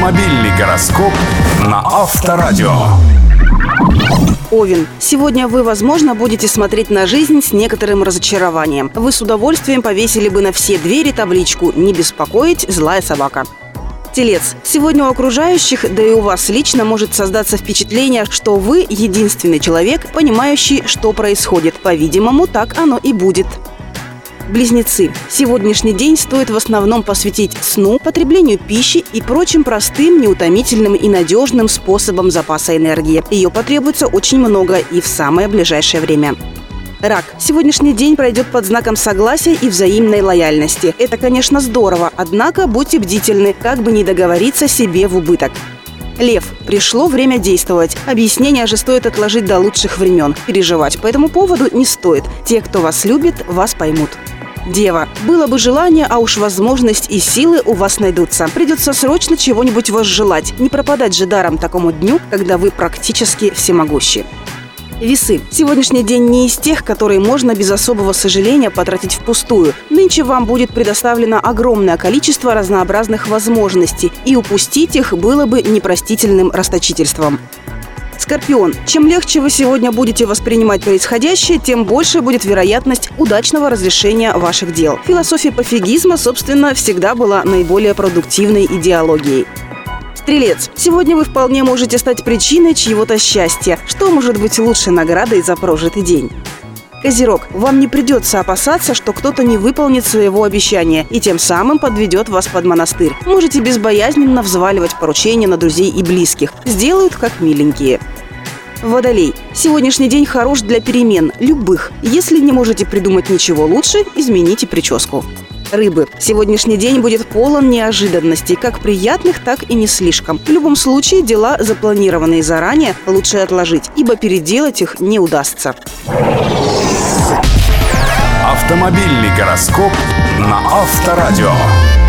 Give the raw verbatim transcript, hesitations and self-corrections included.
Автомобильный гороскоп на Авторадио. Овен. Сегодня вы, возможно, будете смотреть на жизнь с некоторым разочарованием. Вы с удовольствием повесили бы на все двери табличку «Не беспокоить, злая собака». Телец. Сегодня у окружающих, да и у вас лично может создаться впечатление, что вы единственный человек, понимающий, что происходит. По-видимому, так оно и будет. Близнецы. Сегодняшний день стоит в основном посвятить сну, потреблению пищи и прочим простым, неутомительным и надежным способам запаса энергии. Ее потребуется очень много и в самое ближайшее время. Рак. Сегодняшний день пройдет под знаком согласия и взаимной лояльности. Это, конечно, здорово, однако будьте бдительны, как бы не договориться себе в убыток. Лев. Пришло время действовать. Объяснения же стоит отложить до лучших времен. Переживать по этому поводу не стоит. Те, кто вас любит, вас поймут. Дева. Было бы желание, а уж возможность и силы у вас найдутся. Придется срочно чего-нибудь возжелать. Не пропадать же даром такому дню, когда вы практически всемогущи. Весы. Сегодняшний день не из тех, которые можно без особого сожаления потратить впустую. Нынче вам будет предоставлено огромное количество разнообразных возможностей, и упустить их было бы непростительным расточительством. Скорпион. Чем легче вы сегодня будете воспринимать происходящее, тем больше будет вероятность удачного разрешения ваших дел. Философия пофигизма, собственно, всегда была наиболее продуктивной идеологией. Стрелец. Сегодня вы вполне можете стать причиной чьего-то счастья. Что может быть лучшей наградой за прожитый день? Козерог. Вам не придется опасаться, что кто-то не выполнит своего обещания и тем самым подведет вас под монастырь. Можете безбоязненно взваливать поручения на друзей и близких. Сделают как миленькие. Водолей. Сегодняшний день хорош для перемен, любых. Если не можете придумать ничего лучше, измените прическу. Рыбы. Сегодняшний день будет полон неожиданностей, как приятных, так и не слишком. В любом случае, дела, запланированные заранее, лучше отложить, ибо переделать их не удастся. Автомобильный гороскоп на Авторадио.